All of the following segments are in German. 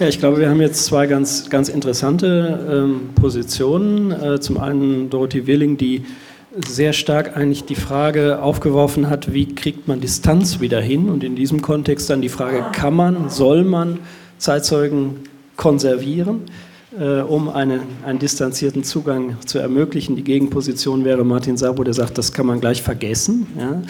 Ja, ich glaube, wir haben jetzt zwei ganz, ganz interessante Positionen. Zum einen Dorothee Wirling, die sehr stark eigentlich die Frage aufgeworfen hat, wie kriegt man Distanz wieder hin? Und in diesem Kontext dann die Frage, soll man Zeitzeugen konservieren, um einen distanzierten Zugang zu ermöglichen? Die Gegenposition wäre Martin Sabo, der sagt, das kann man gleich vergessen. Ja?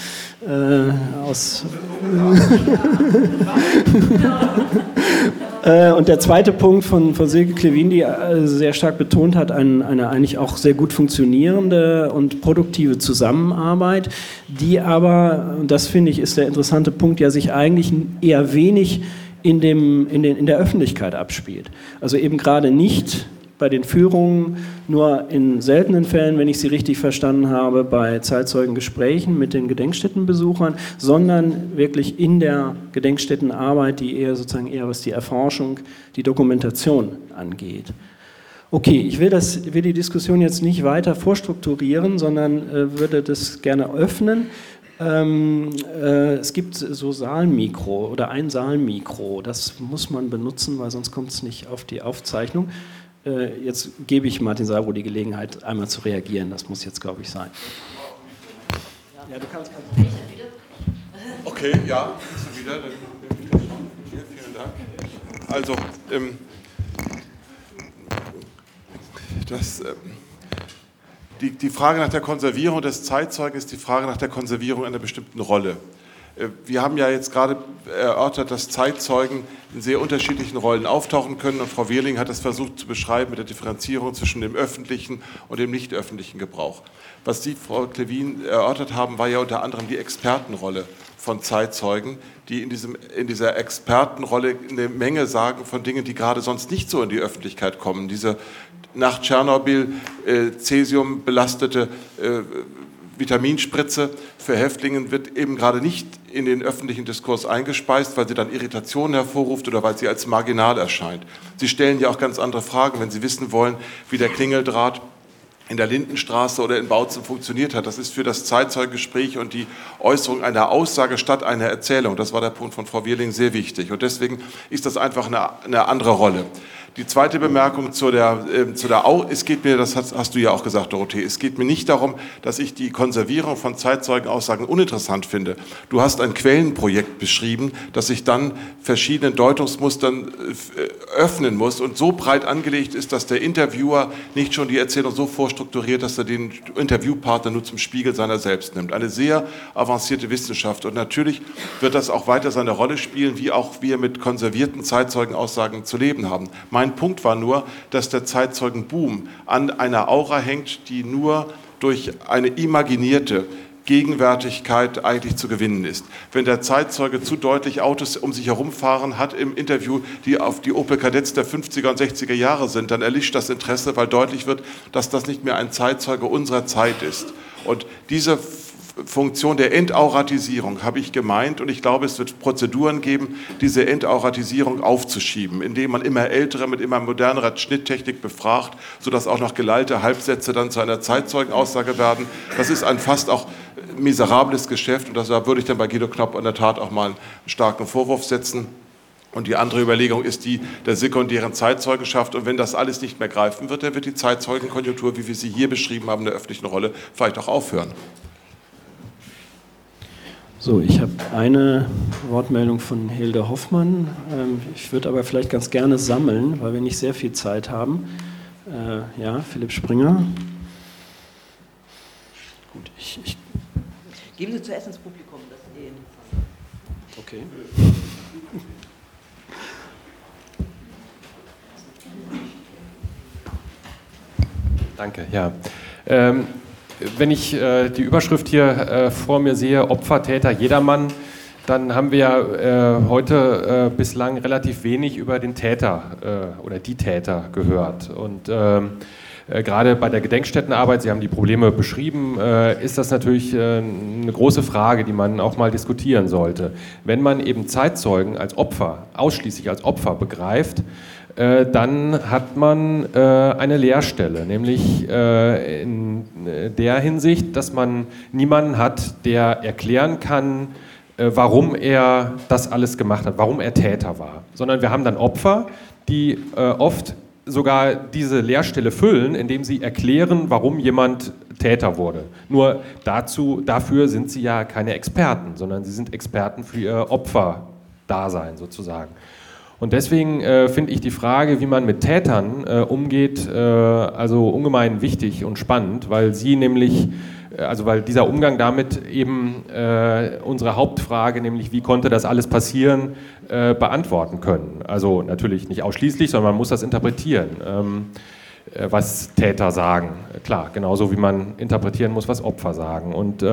Und der zweite Punkt von Silke Klevin, die sehr stark betont hat, eine eigentlich auch sehr gut funktionierende und produktive Zusammenarbeit, die aber, und das finde ich ist der interessante Punkt, ja sich eigentlich eher wenig in der Öffentlichkeit abspielt. Also eben gerade nicht bei den Führungen, nur in seltenen Fällen, wenn ich sie richtig verstanden habe, bei Zeitzeugengesprächen mit den Gedenkstättenbesuchern, sondern wirklich in der Gedenkstättenarbeit, die eher was die Erforschung, die Dokumentation angeht. Okay, ich will die Diskussion jetzt nicht weiter vorstrukturieren, sondern würde das gerne öffnen. Es gibt so Saalmikro oder ein Saalmikro, das muss man benutzen, weil sonst kommt es nicht auf die Aufzeichnung. Jetzt gebe ich Martin Sabo die Gelegenheit, einmal zu reagieren. Das muss jetzt, glaube ich, sein. Ja, du kannst. Okay, ja, bist du wieder. Vielen Dank. Also, die Frage nach der Konservierung des Zeitzeugen ist die Frage nach der Konservierung einer bestimmten Rolle. Wir haben ja jetzt gerade erörtert, dass Zeitzeugen in sehr unterschiedlichen Rollen auftauchen können, und Frau Wirling hat es versucht zu beschreiben mit der Differenzierung zwischen dem öffentlichen und dem nicht öffentlichen Gebrauch. Was Sie, Frau Klevin, erörtert haben, war ja unter anderem die Expertenrolle von Zeitzeugen, die in dieser Expertenrolle eine Menge sagen von Dingen, die gerade sonst nicht so in die Öffentlichkeit kommen. Diese nach Tschernobyl Cäsium belastete Vitaminspritze für Häftlinge wird eben gerade nicht in den öffentlichen Diskurs eingespeist, weil sie dann Irritationen hervorruft oder weil sie als marginal erscheint. Sie stellen ja auch ganz andere Fragen, wenn Sie wissen wollen, wie der Klingeldraht in der Lindenstraße oder in Bautzen funktioniert hat. Das ist für das Zeitzeugengespräch und die Äußerung einer Aussage statt einer Erzählung. Das war der Punkt von Frau Wirling sehr wichtig. Und deswegen ist das einfach eine andere Rolle. Die zweite Bemerkung es geht mir, das hast du ja auch gesagt, Dorothee, es geht mir nicht darum, dass ich die Konservierung von Zeitzeugenaussagen uninteressant finde. Du hast ein Quellenprojekt beschrieben, das sich dann verschiedenen Deutungsmustern öffnen muss und so breit angelegt ist, dass der Interviewer nicht schon die Erzählung so vorstrukturiert, dass er den Interviewpartner nur zum Spiegel seiner selbst nimmt. Eine sehr avancierte Wissenschaft, und natürlich wird das auch weiter seine Rolle spielen, wie auch wir mit konservierten Zeitzeugenaussagen zu leben haben. Mein Punkt war nur, dass der Zeitzeugenboom an einer Aura hängt, die nur durch eine imaginierte Gegenwärtigkeit eigentlich zu gewinnen ist. Wenn der Zeitzeuge zu deutlich Autos um sich herumfahren hat im Interview, die auf die Opel Kadetts der 50er und 60er Jahre sind, dann erlischt das Interesse, weil deutlich wird, dass das nicht mehr ein Zeitzeuge unserer Zeit ist. Und diese Funktion der Entauratisierung habe ich gemeint, und ich glaube, es wird Prozeduren geben, diese Entauratisierung aufzuschieben, indem man immer ältere mit immer modernerer Schnitttechnik befragt, sodass auch noch gelallte Halbsätze dann zu einer Zeitzeugenaussage werden. Das ist ein fast auch miserables Geschäft, und da würde ich dann bei Guido Knopp in der Tat auch mal einen starken Vorwurf setzen. Und die andere Überlegung ist die der sekundären Zeitzeugenschaft. Und wenn das alles nicht mehr greifen wird, dann wird die Zeitzeugenkonjunktur, wie wir sie hier beschrieben haben, in der öffentlichen Rolle, vielleicht auch aufhören. So, ich habe eine Wortmeldung von Hilde Hoffmann. Ich würde aber vielleicht ganz gerne sammeln, weil wir nicht sehr viel Zeit haben. Ja, Philipp Springer. Gut, Geben Sie zuerst ins Publikum, das ist interessant. Okay. Danke, ja. Wenn ich die Überschrift hier vor mir sehe, Opfer, Täter, Jedermann, dann haben wir heute bislang relativ wenig über den Täter oder die Täter gehört. Und gerade bei der Gedenkstättenarbeit, Sie haben die Probleme beschrieben, ist das natürlich eine große Frage, die man auch mal diskutieren sollte. Wenn man eben Zeitzeugen als Opfer, ausschließlich als Opfer begreift, dann hat man eine Leerstelle, nämlich in der Hinsicht, dass man niemanden hat, der erklären kann, warum er das alles gemacht hat, warum er Täter war. Sondern wir haben dann Opfer, die oft sogar diese Leerstelle füllen, indem sie erklären, warum jemand Täter wurde. Nur dafür sind sie ja keine Experten, sondern sie sind Experten für ihr Opferdasein sozusagen. Und deswegen finde ich die Frage, wie man mit Tätern umgeht, also ungemein wichtig und spannend, weil sie nämlich, weil dieser Umgang damit eben unsere Hauptfrage, nämlich wie konnte das alles passieren, beantworten können. Also natürlich nicht ausschließlich, sondern man muss das interpretieren, was Täter sagen. Klar, genauso wie man interpretieren muss, was Opfer sagen. Und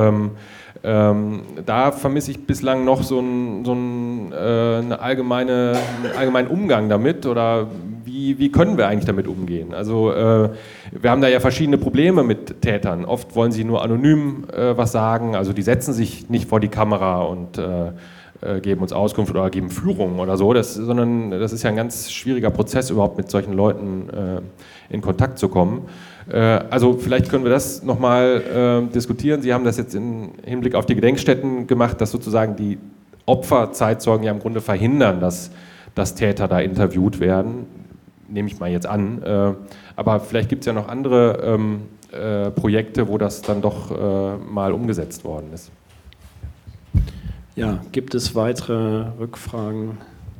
da vermisse ich bislang noch so einen allgemeinen Umgang damit, oder wie können wir eigentlich damit umgehen? Also wir haben da ja verschiedene Probleme mit Tätern. Oft wollen sie nur anonym was sagen, also die setzen sich nicht vor die Kamera und geben uns Auskunft oder geben Führung oder so, sondern das ist ja ein ganz schwieriger Prozess, überhaupt mit solchen Leuten in Kontakt zu kommen. Also vielleicht können wir das nochmal diskutieren. Sie haben das jetzt im Hinblick auf die Gedenkstätten gemacht, dass sozusagen die Opferzeitzeugen ja im Grunde verhindern, dass Täter da interviewt werden. Nehme ich mal jetzt an. Aber vielleicht gibt es ja noch andere Projekte, wo das dann doch mal umgesetzt worden ist. Ja, gibt es weitere Rückfragen,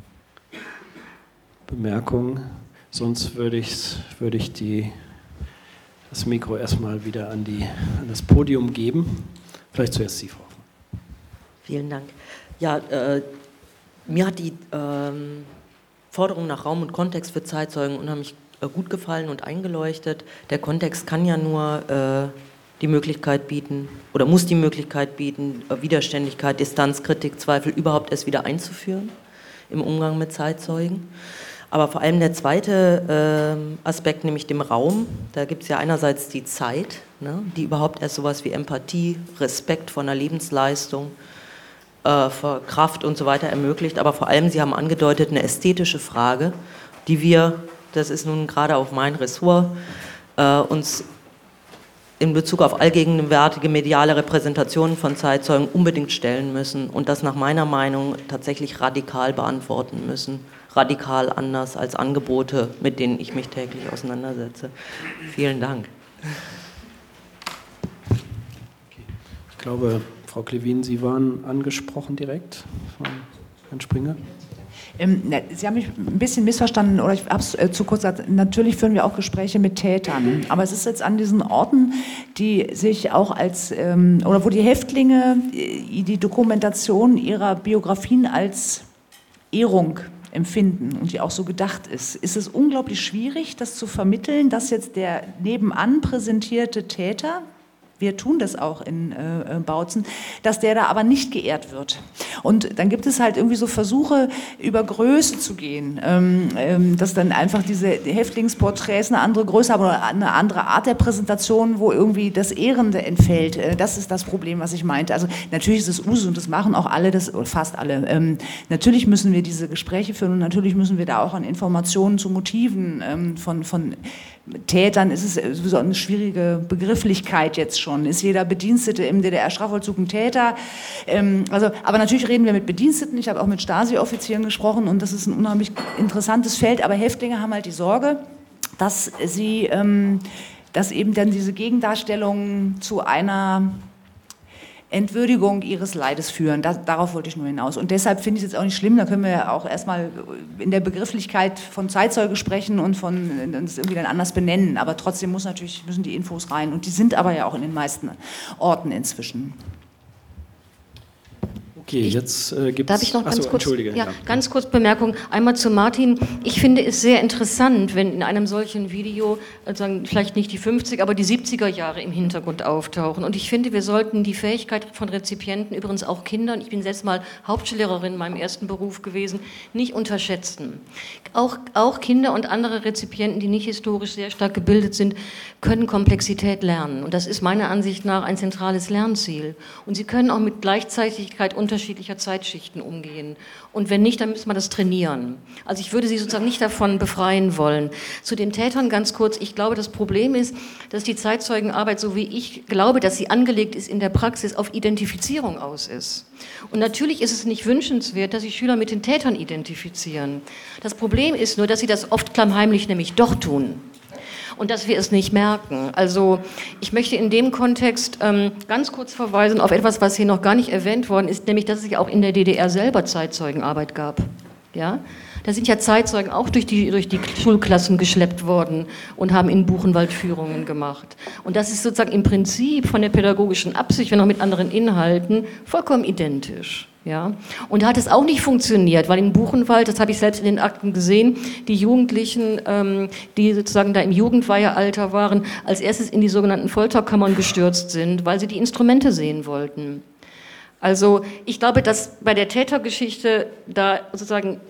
Bemerkungen? Sonst würde ich das Mikro erstmal wieder an das Podium geben. Vielleicht zuerst Sie, Frau. Vielen Dank. Ja, mir hat die Forderung nach Raum und Kontext für Zeitzeugen unheimlich gut gefallen und eingeleuchtet. Der Kontext kann ja nur die Möglichkeit bieten oder muss die Möglichkeit bieten, Widerständigkeit, Distanz, Kritik, Zweifel überhaupt erst wieder einzuführen im Umgang mit Zeitzeugen. Aber vor allem der zweite Aspekt, nämlich dem Raum, da gibt es ja einerseits die Zeit, ne, die überhaupt erst sowas wie Empathie, Respekt vor einer Lebensleistung, vor Kraft und so weiter ermöglicht, aber vor allem, Sie haben angedeutet, eine ästhetische Frage, die wir, das ist nun gerade auch mein Ressort, uns in Bezug auf allgegenwärtige mediale Repräsentationen von Zeitzeugen unbedingt stellen müssen und das nach meiner Meinung tatsächlich radikal beantworten müssen. Radikal anders als Angebote, mit denen ich mich täglich auseinandersetze. Vielen Dank. Ich glaube, Frau Klevin, Sie waren angesprochen direkt von Herrn Springer. Sie haben mich ein bisschen missverstanden, oder ich habe es zu kurz gesagt. Natürlich führen wir auch Gespräche mit Tätern, aber es ist jetzt an diesen Orten, die sich auch als, oder wo die Häftlinge die Dokumentation ihrer Biografien als Ehrung empfinden und die auch so gedacht ist es unglaublich schwierig, das zu vermitteln, dass jetzt der nebenan präsentierte Täter, wir tun das auch in Bautzen, dass der da aber nicht geehrt wird. Und dann gibt es halt irgendwie so Versuche, über Größe zu gehen, dass dann einfach diese Häftlingsporträts eine andere Größe haben oder eine andere Art der Präsentation, wo irgendwie das Ehrende entfällt. Das ist das Problem, was ich meinte. Also natürlich ist es Usus und das machen auch alle, oder fast alle. Natürlich müssen wir diese Gespräche führen und natürlich müssen wir da auch an Informationen zu Motiven von Tätern, ist es sowieso eine schwierige Begrifflichkeit jetzt schon. Ist jeder Bedienstete im DDR-Strafvollzug ein Täter? Aber natürlich reden wir mit Bediensteten. Ich habe auch mit Stasi-Offizieren gesprochen und das ist ein unheimlich interessantes Feld. Aber Häftlinge haben halt die Sorge, dass eben dann diese Gegendarstellungen zu einer Entwürdigung ihres Leides führen. Darauf wollte ich nur hinaus. Und deshalb finde ich es jetzt auch nicht schlimm, da können wir ja auch erstmal in der Begrifflichkeit von Zeitzeuge sprechen und das irgendwie dann anders benennen. Aber trotzdem müssen die Infos rein. Und die sind aber ja auch in den meisten Orten inzwischen. Okay, jetzt gibt es... Darf ich noch ganz kurz, Entschuldige. Ja, ganz kurz Bemerkung. Einmal zu Martin. Ich finde es sehr interessant, wenn in einem solchen Video, vielleicht nicht die 50er, aber die 70er Jahre im Hintergrund auftauchen. Und ich finde, wir sollten die Fähigkeit von Rezipienten, übrigens auch Kindern, ich bin selbst mal Hauptschullehrerin in meinem ersten Beruf gewesen, nicht unterschätzen. Auch Kinder und andere Rezipienten, die nicht historisch sehr stark gebildet sind, können Komplexität lernen. Und das ist meiner Ansicht nach ein zentrales Lernziel. Und sie können auch mit Gleichzeitigkeit Unterschiede unterschiedlicher Zeitschichten umgehen. Und wenn nicht, dann müssen wir das trainieren. Also ich würde Sie sozusagen nicht davon befreien wollen. Zu den Tätern ganz kurz. Ich glaube, das Problem ist, dass die Zeitzeugenarbeit, so wie ich glaube, dass sie angelegt ist in der Praxis, auf Identifizierung aus ist. Und natürlich ist es nicht wünschenswert, dass sich Schüler mit den Tätern identifizieren. Das Problem ist nur, dass sie das oft klammheimlich nämlich doch tun. Und dass wir es nicht merken. Also ich möchte in dem Kontext ganz kurz verweisen auf etwas, was hier noch gar nicht erwähnt worden ist, nämlich, dass es ja auch in der DDR selber Zeitzeugenarbeit gab. Ja? Da sind ja Zeitzeugen auch durch die Schulklassen geschleppt worden und haben in Buchenwald Führungen gemacht. Und das ist sozusagen im Prinzip von der pädagogischen Absicht, wenn auch mit anderen Inhalten, vollkommen identisch. Ja? Und da hat es auch nicht funktioniert, weil in Buchenwald, das habe ich selbst in den Akten gesehen, die Jugendlichen, die sozusagen da im Jugendweihealter waren, als erstes in die sogenannten Folterkammern gestürzt sind, weil sie die Instrumente sehen wollten. Also ich glaube, dass bei der Tätergeschichte da sozusagen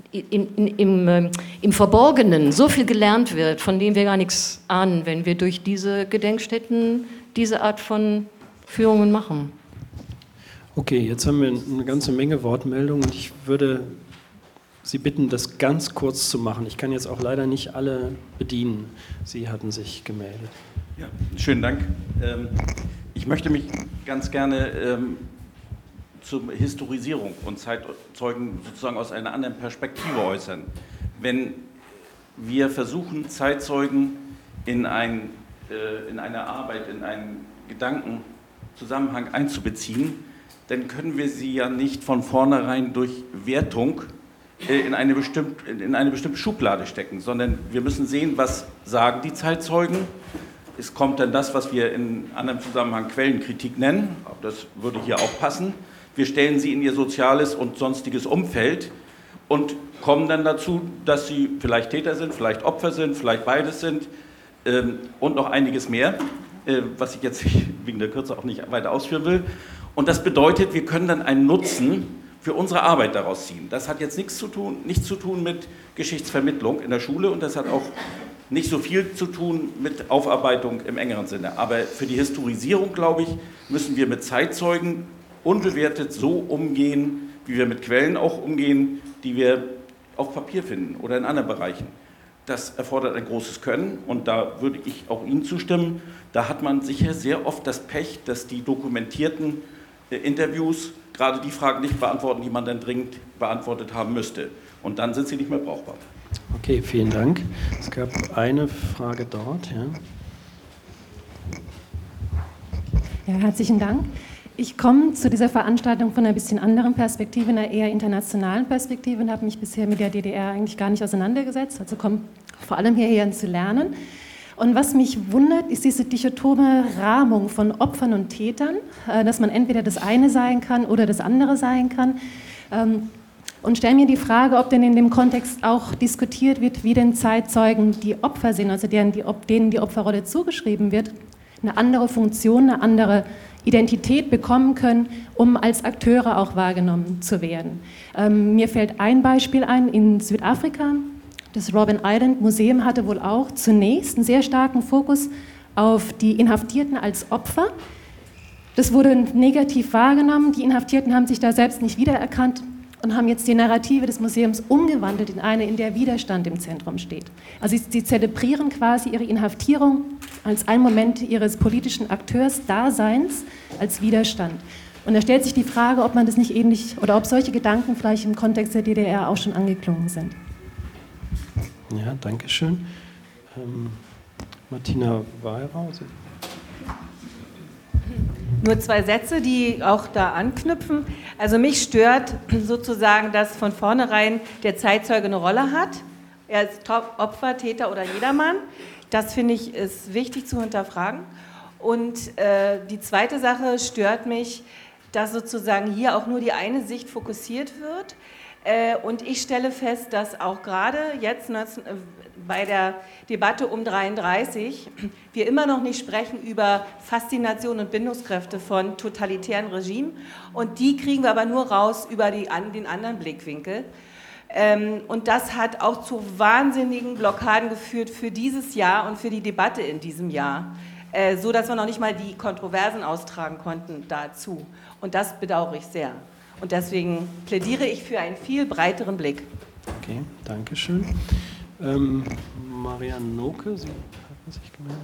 im Verborgenen so viel gelernt wird, von dem wir gar nichts ahnen, wenn wir durch diese Gedenkstätten diese Art von Führungen machen. Okay, jetzt haben wir eine ganze Menge Wortmeldungen und ich würde Sie bitten, das ganz kurz zu machen. Ich kann jetzt auch leider nicht alle bedienen. Sie hatten sich gemeldet. Ja, schönen Dank. Ich möchte mich ganz gerne zur Historisierung und Zeitzeugen sozusagen aus einer anderen Perspektive äußern. Wenn wir versuchen, Zeitzeugen in eine Arbeit, in einen Gedankenzusammenhang einzubeziehen, dann können wir sie ja nicht von vornherein durch Wertung in eine bestimmte Schublade stecken, sondern wir müssen sehen, was sagen die Zeitzeugen. Es kommt dann das, was wir in anderem Zusammenhang Quellenkritik nennen, das würde hier auch passen. Wir stellen sie in ihr soziales und sonstiges Umfeld und kommen dann dazu, dass sie vielleicht Täter sind, vielleicht Opfer sind, vielleicht beides sind und noch einiges mehr, was ich jetzt wegen der Kürze auch nicht weiter ausführen will. Und das bedeutet, wir können dann einen Nutzen für unsere Arbeit daraus ziehen. Das hat jetzt nichts zu tun mit Geschichtsvermittlung in der Schule und das hat auch nicht so viel zu tun mit Aufarbeitung im engeren Sinne. Aber für die Historisierung, glaube ich, müssen wir mit Zeitzeugen unbewertet so umgehen, wie wir mit Quellen auch umgehen, die wir auf Papier finden oder in anderen Bereichen. Das erfordert ein großes Können und da würde ich auch Ihnen zustimmen. Da hat man sicher sehr oft das Pech, dass die dokumentierten Interviews gerade die Fragen nicht beantworten, die man dann dringend beantwortet haben müsste. Und dann sind sie nicht mehr brauchbar. Okay, vielen Dank. Es gab eine Frage dort. Ja, herzlichen Dank. Ich komme zu dieser Veranstaltung von einer bisschen anderen Perspektive, einer eher internationalen Perspektive und habe mich bisher mit der DDR eigentlich gar nicht auseinandergesetzt, also komme vor allem hierher zu lernen. Und was mich wundert, ist diese dichotome Rahmung von Opfern und Tätern, dass man entweder das eine sein kann oder das andere sein kann. Und stelle mir die Frage, ob denn in dem Kontext auch diskutiert wird, wie denn Zeitzeugen, die Opfer sind, also denen die Opferrolle zugeschrieben wird, eine andere Funktion, eine andere Identität bekommen können, um als Akteure auch wahrgenommen zu werden. Mir fällt ein Beispiel ein in Südafrika. Das Robben Island Museum hatte wohl auch zunächst einen sehr starken Fokus auf die Inhaftierten als Opfer. Das wurde negativ wahrgenommen. Die Inhaftierten haben sich da selbst nicht wiedererkannt und haben jetzt die Narrative des Museums umgewandelt in eine, in der Widerstand im Zentrum steht. Also sie zelebrieren quasi ihre Inhaftierung als einen Moment ihres politischen Akteursdaseins als Widerstand. Und da stellt sich die Frage, ob man das nicht ähnlich oder ob solche Gedanken vielleicht im Kontext der DDR auch schon angeklungen sind. Ja, danke schön. Martina Weyrauch. Nur 2 Sätze, die auch da anknüpfen. Also mich stört sozusagen, dass von vornherein der Zeitzeuge eine Rolle hat. Er ist Opfer, Täter oder Jedermann. Das finde ich ist wichtig zu hinterfragen. Und die zweite Sache stört mich, dass sozusagen hier auch nur die eine Sicht fokussiert wird. Und ich stelle fest, dass auch gerade jetzt bei der Debatte um 33 wir immer noch nicht sprechen über Faszination und Bindungskräfte von totalitären Regimen. Und die kriegen wir aber nur raus über den anderen Blickwinkel. Und das hat auch zu wahnsinnigen Blockaden geführt für dieses Jahr und für die Debatte in diesem Jahr, so dass wir noch nicht mal die Kontroversen austragen konnten dazu. Und das bedauere ich sehr. Und deswegen plädiere ich für einen viel breiteren Blick. Okay, danke schön. Marianne Noke, Sie hatten sich gemeldet.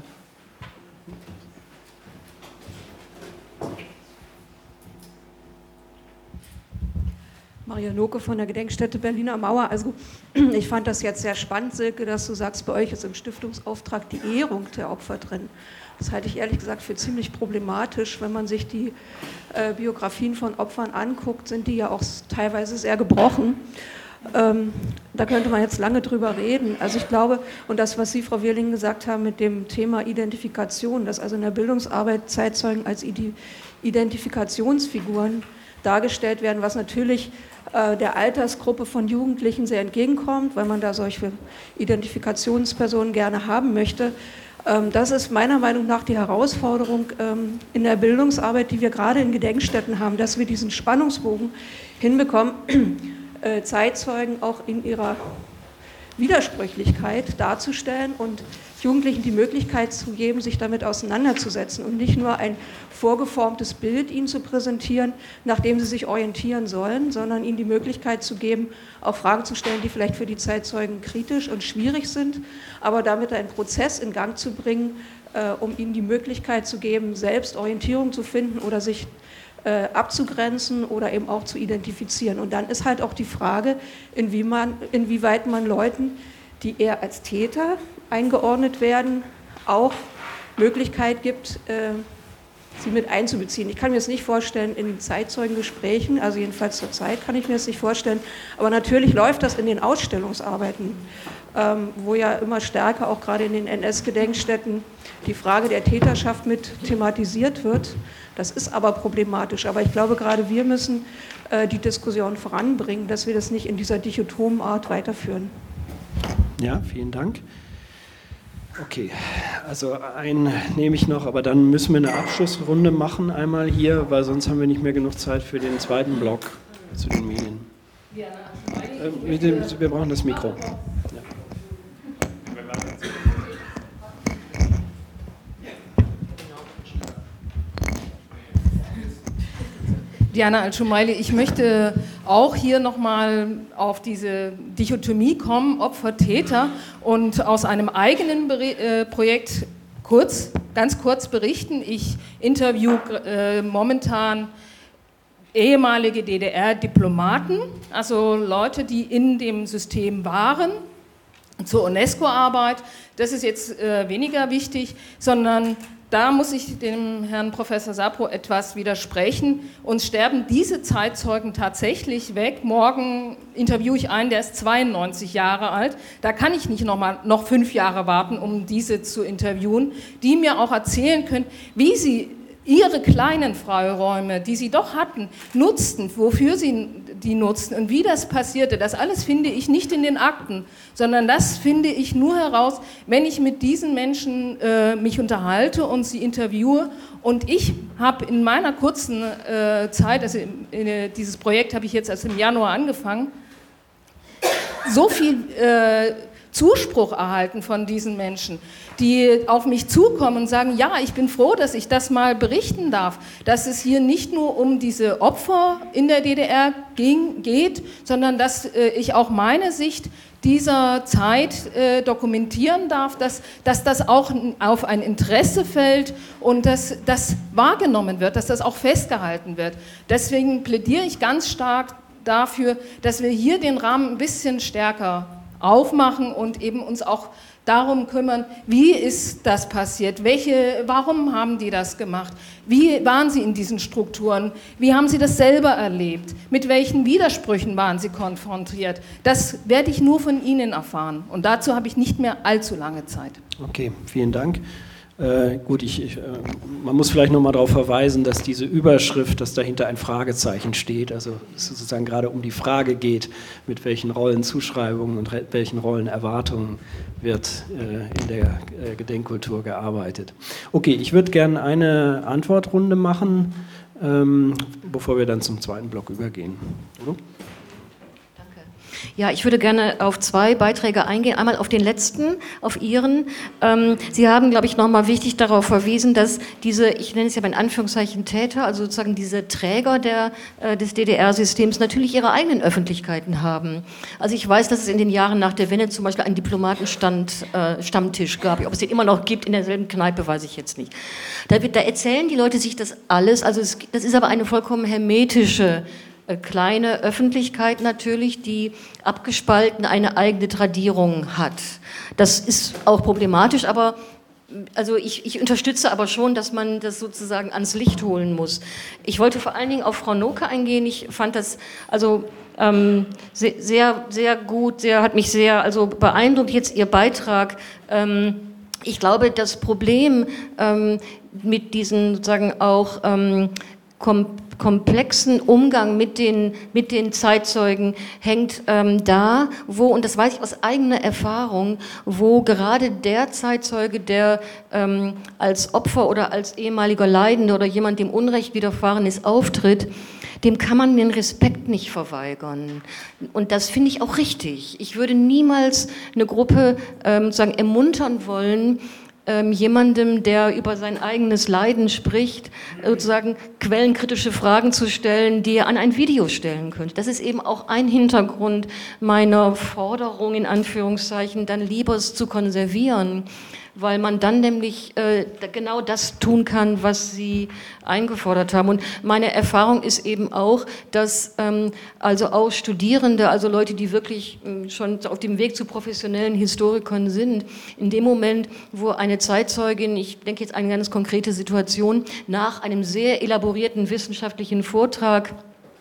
Maria Noke von der Gedenkstätte Berliner Mauer. Also ich fand das jetzt sehr spannend, Silke, dass du sagst, bei euch ist im Stiftungsauftrag die Ehrung der Opfer drin. Das halte ich ehrlich gesagt für ziemlich problematisch. Wenn man sich die Biografien von Opfern anguckt, sind die ja auch teilweise sehr gebrochen. Da könnte man jetzt lange drüber reden. Also ich glaube, und das, was Sie, Frau Wirling, gesagt haben mit dem Thema Identifikation, dass also in der Bildungsarbeit Zeitzeugen als Identifikationsfiguren dargestellt werden, was natürlich der Altersgruppe von Jugendlichen sehr entgegenkommt, weil man da solche Identifikationspersonen gerne haben möchte. Das ist meiner Meinung nach die Herausforderung in der Bildungsarbeit, die wir gerade in Gedenkstätten haben, dass wir diesen Spannungsbogen hinbekommen, Zeitzeugen auch in ihrer Widersprüchlichkeit darzustellen und Jugendlichen die Möglichkeit zu geben, sich damit auseinanderzusetzen und nicht nur ein vorgeformtes Bild ihnen zu präsentieren, nach dem sie sich orientieren sollen, sondern ihnen die Möglichkeit zu geben, auch Fragen zu stellen, die vielleicht für die Zeitzeugen kritisch und schwierig sind, aber damit einen Prozess in Gang zu bringen, um ihnen die Möglichkeit zu geben, selbst Orientierung zu finden oder sich abzugrenzen oder eben auch zu identifizieren. Und dann ist halt auch die Frage, inwieweit man Leuten, die eher als Täter eingeordnet werden, auch Möglichkeit gibt, sie mit einzubeziehen. Ich kann mir das nicht vorstellen in Zeitzeugengesprächen, also jedenfalls zur Zeit kann ich mir das nicht vorstellen, aber natürlich läuft das in den Ausstellungsarbeiten, wo ja immer stärker auch gerade in den NS-Gedenkstätten die Frage der Täterschaft mit thematisiert wird. Das ist aber problematisch, aber ich glaube, gerade wir müssen die Diskussion voranbringen, dass wir das nicht in dieser dichotomen Art weiterführen. Ja, vielen Dank. Okay, also einen nehme ich noch, aber dann müssen wir eine Abschlussrunde machen einmal hier, weil sonst haben wir nicht mehr genug Zeit für den zweiten Block zu den Medien. Wir brauchen das Mikro. Ja. Diana Al-Shumaili, ich möchte auch hier nochmal auf diese Dichotomie kommen, Opfer-Täter, und aus einem eigenen Projekt ganz kurz berichten. Ich interview momentan ehemalige DDR-Diplomaten, also Leute, die in dem System waren, zur UNESCO-Arbeit. Das ist jetzt weniger wichtig, sondern da muss ich dem Herrn Professor Sapro etwas widersprechen. Uns sterben diese Zeitzeugen tatsächlich weg. Morgen interviewe ich einen, der ist 92 Jahre alt. Da kann ich nicht noch 5 Jahre warten, um diese zu interviewen, die mir auch erzählen können, wie sie ihre kleinen Freiräume, die sie doch hatten, nutzten, wofür sie die nutzten und wie das passierte. Das alles finde ich nicht in den Akten, sondern das finde ich nur heraus, wenn ich mit diesen Menschen mich unterhalte und sie interviewe. Und ich habe in meiner kurzen Zeit, also dieses Projekt habe ich jetzt erst im Januar angefangen, so viel Zuspruch erhalten von diesen Menschen, die auf mich zukommen und sagen, ja, ich bin froh, dass ich das mal berichten darf, dass es hier nicht nur um diese Opfer in der DDR geht, sondern dass ich auch meine Sicht dieser Zeit dokumentieren darf, dass das auch auf ein Interesse fällt und dass das wahrgenommen wird, dass das auch festgehalten wird. Deswegen plädiere ich ganz stark dafür, dass wir hier den Rahmen ein bisschen stärker aufmachen und eben uns auch darum kümmern, wie ist das passiert, warum haben die das gemacht, wie waren sie in diesen Strukturen, wie haben sie das selber erlebt, mit welchen Widersprüchen waren sie konfrontiert. Das werde ich nur von Ihnen erfahren und dazu habe ich nicht mehr allzu lange Zeit. Okay, vielen Dank. Gut, man muss vielleicht noch mal darauf verweisen, dass diese Überschrift, dass dahinter ein Fragezeichen steht, also es sozusagen gerade um die Frage geht, mit welchen Rollenzuschreibungen und welchen Rollenerwartungen wird in der Gedenkkultur gearbeitet. Okay, ich würde gerne eine Antwortrunde machen, bevor wir dann zum zweiten Block übergehen. Oder? Ja, ich würde gerne auf 2 Beiträge eingehen. Einmal auf den letzten, auf Ihren. Sie haben, glaube ich, nochmal wichtig darauf verwiesen, dass diese, ich nenne es ja in Anführungszeichen Täter, also sozusagen diese Träger des DDR-Systems natürlich ihre eigenen Öffentlichkeiten haben. Also ich weiß, dass es in den Jahren nach der Wende zum Beispiel einen Diplomatenstammtisch gab. Ob es den immer noch gibt in derselben Kneipe, weiß ich jetzt nicht. Da erzählen die Leute sich das alles. Also das ist aber eine vollkommen hermetische kleine Öffentlichkeit natürlich, die abgespalten eine eigene Tradierung hat. Das ist auch problematisch, aber also ich unterstütze aber schon, dass man das sozusagen ans Licht holen muss. Ich wollte vor allen Dingen auf Frau Noke eingehen. Ich fand das also sehr, sehr gut, hat mich sehr also beeindruckt jetzt Ihr Beitrag. Ich glaube, das Problem mit diesen sozusagen auch komplexen Umgang mit den Zeitzeugen hängt da, wo, und das weiß ich aus eigener Erfahrung, wo gerade der Zeitzeuge, der als Opfer oder als ehemaliger Leidender oder jemand, dem Unrecht widerfahren ist, auftritt, dem kann man den Respekt nicht verweigern. Und das finde ich auch richtig. Ich würde niemals eine Gruppe sozusagen ermuntern wollen, jemandem, der über sein eigenes Leiden spricht, sozusagen quellenkritische Fragen zu stellen, die er an ein Video stellen könnte. Das ist eben auch ein Hintergrund meiner Forderung, in Anführungszeichen, dann lieber es zu konservieren, weil man dann nämlich genau das tun kann, was Sie eingefordert haben. Und meine Erfahrung ist eben auch, dass also auch Studierende, also Leute, die wirklich schon auf dem Weg zu professionellen Historikern sind, in dem Moment, wo eine Zeitzeugin, ich denke jetzt an eine ganz konkrete Situation, nach einem sehr elaborierten wissenschaftlichen Vortrag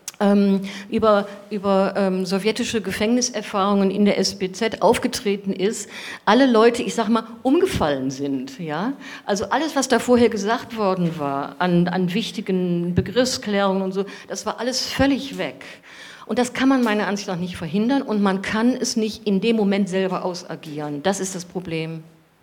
über sowjetische Gefängniserfahrungen in der SBZ aufgetreten ist, alle Leute, ich sag mal, umgefallen sind. Ja? Also alles, was da vorher gesagt worden war, an wichtigen Begriffsklärungen und so, das war alles völlig weg. Und das kann man meiner Ansicht nach nicht verhindern und man kann es nicht in dem Moment selber ausagieren. Das ist das Problem.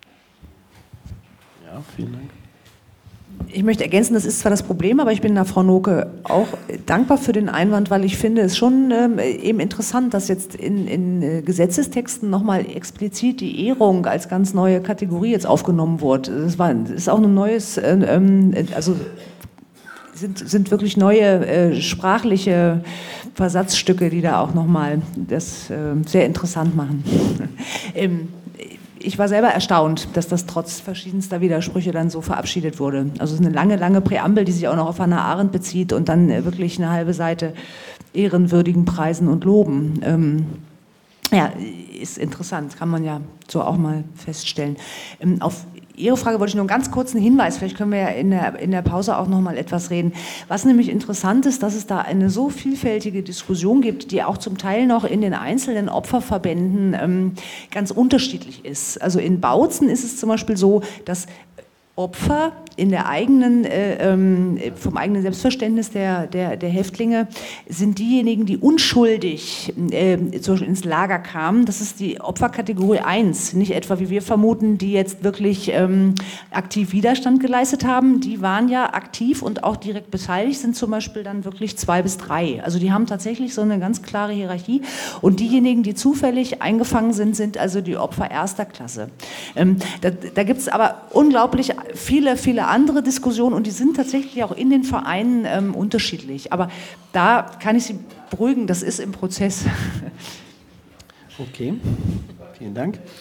Ja, vielen Dank. Ich möchte ergänzen, das ist zwar das Problem, aber ich bin da Frau Noke auch dankbar für den Einwand, weil ich finde es schon eben interessant, dass jetzt in Gesetzestexten nochmal explizit die Ehrung als ganz neue Kategorie jetzt aufgenommen wurde. Das ist auch ein neues, also sind wirklich neue sprachliche Versatzstücke, die da auch nochmal das sehr interessant machen. Ich war selber erstaunt, dass das trotz verschiedenster Widersprüche dann so verabschiedet wurde. Also es ist eine lange, lange Präambel, die sich auch noch auf Hannah Arendt bezieht und dann wirklich eine halbe Seite ehrenwürdigen Preisen und Loben. Ja, ist interessant, kann man ja so auch mal feststellen. Auf Ihre Frage wollte ich nur einen ganz kurzen Hinweis, vielleicht können wir ja in der Pause auch noch mal etwas reden. Was nämlich interessant ist, dass es da eine so vielfältige Diskussion gibt, die auch zum Teil noch in den einzelnen Opferverbänden ganz unterschiedlich ist. Also in Bautzen ist es zum Beispiel so, dass Opfer in der eigenen, vom eigenen Selbstverständnis der Häftlinge sind diejenigen, die unschuldig zum Beispiel ins Lager kamen. Das ist die Opferkategorie 1, nicht etwa wie wir vermuten, die jetzt wirklich aktiv Widerstand geleistet haben. Die waren ja aktiv und auch direkt beteiligt, sind zum Beispiel dann wirklich 2 bis 3. Also die haben tatsächlich so eine ganz klare Hierarchie. Und diejenigen, die zufällig eingefangen sind, sind also die Opfer erster Klasse. Da gibt es aber unglaublich viele andere Diskussionen und die sind tatsächlich auch in den Vereinen unterschiedlich. Aber da kann ich Sie beruhigen, das ist im Prozess. Okay, vielen Dank.